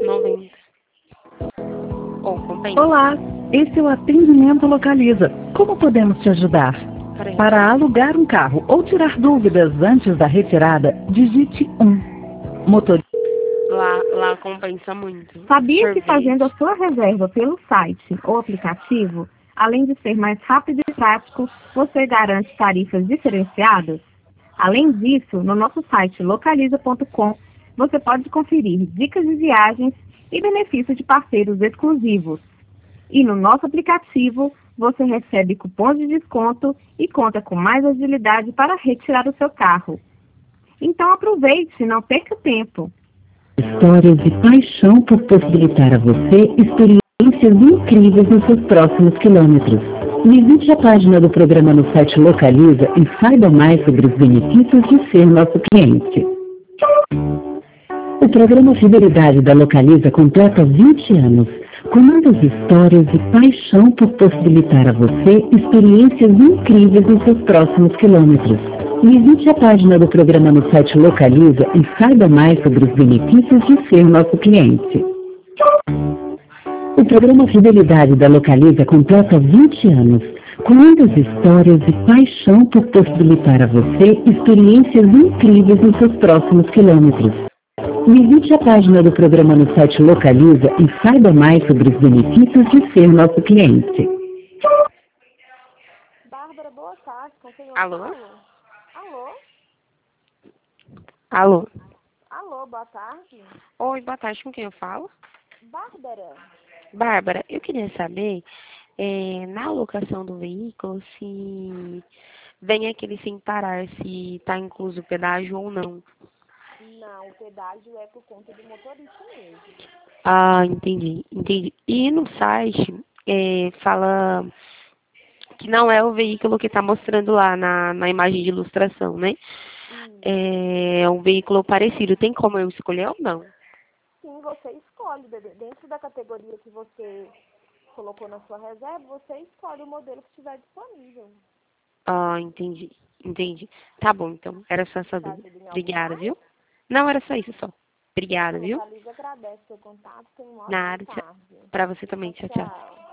90. Ou compensa. Olá, esse é o atendimento Localiza. Como podemos te ajudar? Peraí. Para alugar um carro ou tirar dúvidas antes da retirada, digite 1. Motorista. Lá compensa muito. Sabia que Sorvete. fazendo a sua reserva pelo site ou aplicativo, além de ser mais rápido e prático, você garante tarifas diferenciadas? Além disso, no nosso site localiza.com, você pode conferir dicas de viagens e benefícios de parceiros exclusivos. E no nosso aplicativo, você recebe cupons de desconto e conta com mais agilidade para retirar o seu carro. Então aproveite e não perca tempo. Histórias de paixão por possibilitar a você experiências incríveis nos seus próximos quilômetros. Visite a página do programa no site Localiza e saiba mais sobre os benefícios de ser nosso cliente. O programa Fidelidade da Localiza completa 20 anos, com muitas histórias de paixão por possibilitar a você experiências incríveis nos seus próximos quilômetros. Visite a página do programa no site Localiza e saiba mais sobre os benefícios de ser nosso cliente. O programa Fidelidade da Localiza completa 20 anos, com muitas histórias de paixão por possibilitar a você experiências incríveis nos seus próximos quilômetros. Visite a página do programa no site Localiza e saiba mais sobre os benefícios de ser nosso cliente. Bárbara, boa tarde. Com quem eu Alô? falo? Alô? Alô? Alô, boa tarde. Oi, boa tarde. Com quem eu falo? Bárbara. Bárbara, eu queria saber, na alocação do veículo, se vem aquele sem parar, se está incluso o pedágio ou não. Não, o pedágio é por conta do motorista mesmo. Ah, entendi. E no site, fala que não é o veículo que está mostrando lá na imagem de ilustração, né? É um veículo parecido. Tem como eu escolher ou não? Sim, você escolhe. Dentro da categoria que você colocou na sua reserva, você escolhe o modelo que estiver disponível. Ah, entendi. Tá bom, então. Era só essa Tá dúvida. tudo em Obrigada, ordem? viu? Não, era só isso, só. Obrigada, A viu? Localiza agradece o seu contato. Tenha uma ótima Nada. tarde. Pra você também. Tchau, tchau. Tchau.